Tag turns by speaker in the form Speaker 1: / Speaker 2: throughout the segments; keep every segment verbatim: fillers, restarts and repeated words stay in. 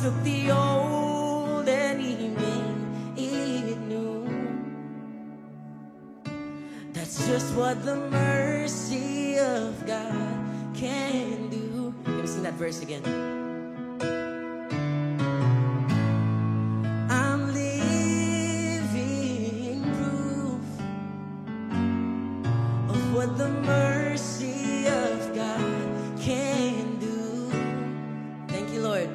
Speaker 1: took the old and he made it new. That's just what the mercy of God can do. Let me sing that verse again. I'm living proof of what the mercy of God can do. Thank you, Lord.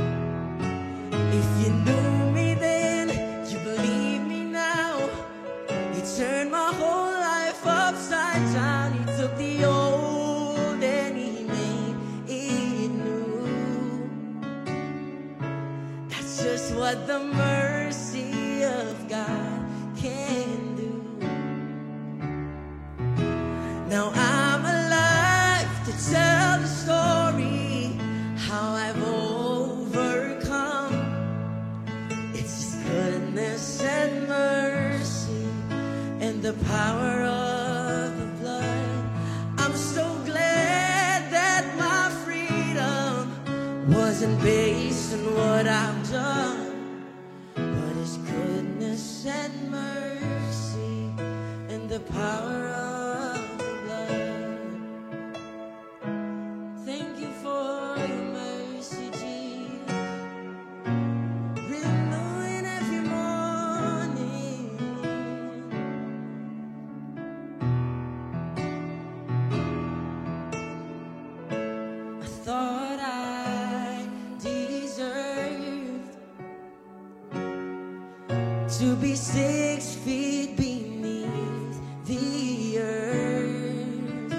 Speaker 1: If you knew me then, you believe me now. He turned my whole life upside down. He took the old and he made it new. That's just what the mercy of God can do. Now I'm alive to tell the story how I've overcome. It's His goodness and mercy and the power of the blood. I'm so glad that my freedom wasn't based on what I've done, but His goodness and mercy and the power of the blood. Thank you for your mercy, Jesus, renewing every morning. I thought I deserved to be six feet beneath the earth,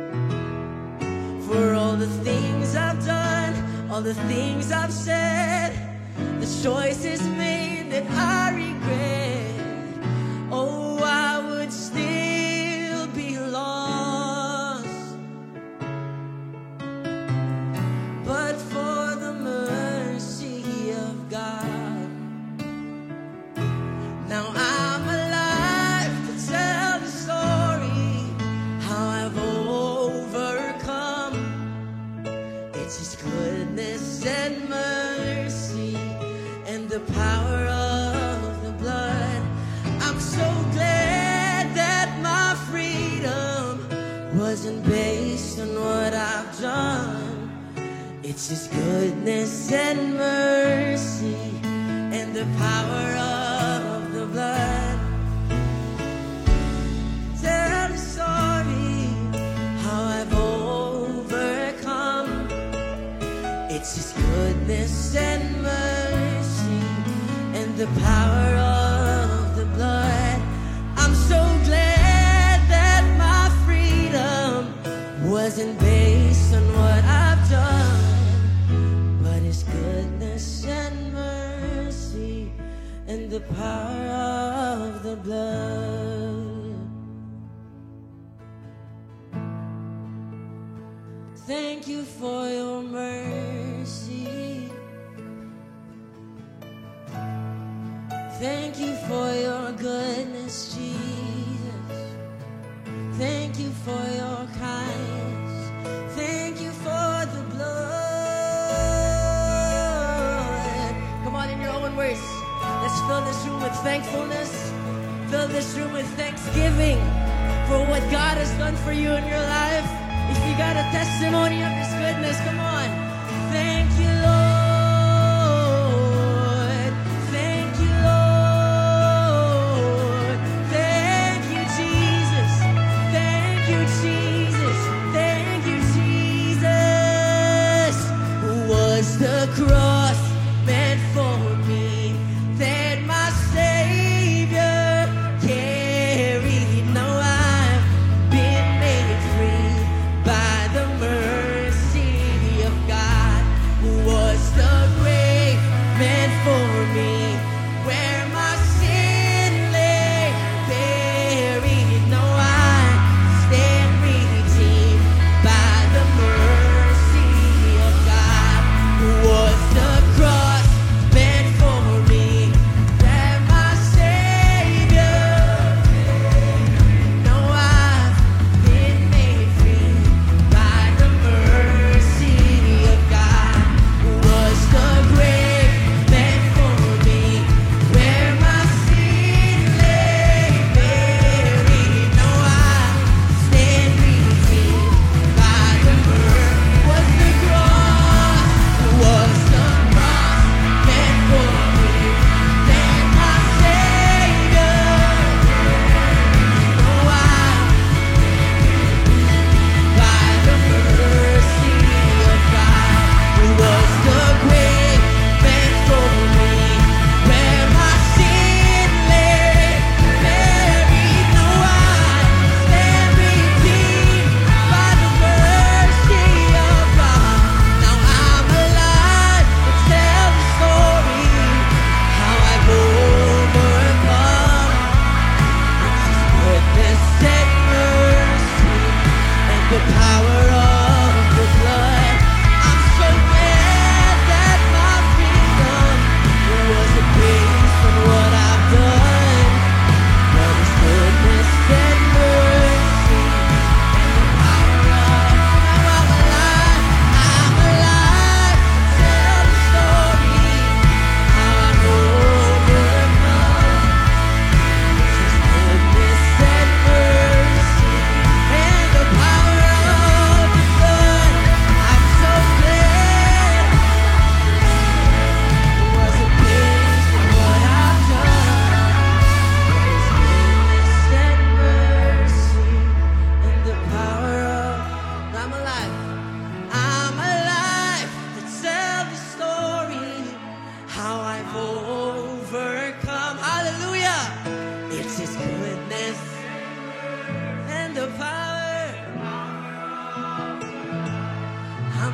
Speaker 1: for all the things I've done, all the things I've said, the choices made that I regret. Oh, I would still be lost, but for the mercy of God. Now I'm alive to tell the story how I've overcome. It's His goodness and mercy and the power of the blood. I'm so glad that my freedom wasn't based on what I've done. It's His goodness and mercy and the power of the blood. Tell the story how I've overcome. It's His goodness and mercy and the power of the blood. I'm so glad that my freedom wasn't based on what I've done, but His goodness and mercy and the power of the blood. Thank you for your mercy. Thank you for your goodness, Jesus. Thank you for your kindness. Thank you for the blood. Come on, in your own words, let's fill this room with thankfulness. Fill this room with thanksgiving for what God has done for you in your life. If you got a testimony of His goodness, come on. Thank you, Lord. Thank you, Lord. Thank you, Jesus. Thank you, Jesus. Thank you, Jesus. Was the cross meant for me that my Savior carried? Now I've been made free by the mercy of God, who was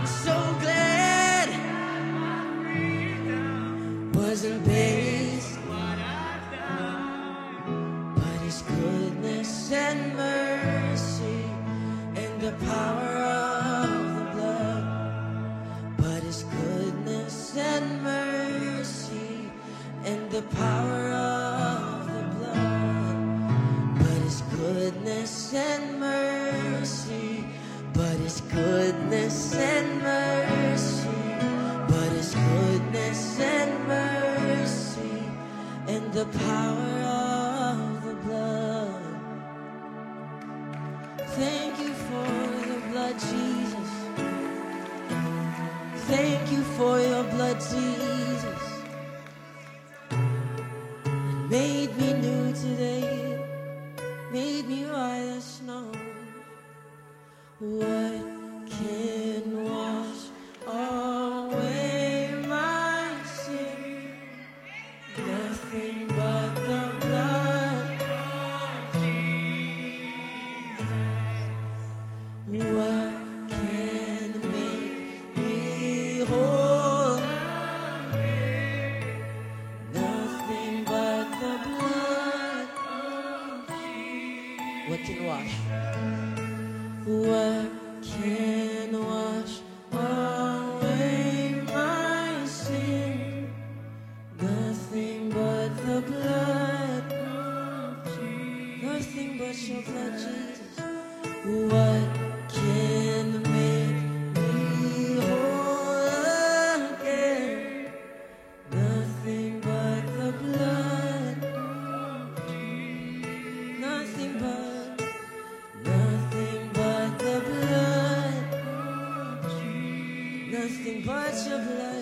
Speaker 1: I'm so glad wasn't based, but His goodness and mercy and the power of the blood. But His goodness and mercy and the power of the blood. But His goodness and mercy. But His goodness and mercy. But His goodness and mercy and the power of the blood. Thank you for the blood, Jesus. Thank you for your blood, Jesus. It made me new today, made me white as snow. What can wash away my sin? Nothing but the blood of Jesus. What can make me whole? Nothing but the blood of Jesus. What can wash? What can wash away my sin? Nothing but the blood of Jesus. Nothing but your blood, Jesus. What can make me whole again? Nothing but the blood of Jesus. Nothing but, nothing but the blood of Jesus. Nothing but your blood.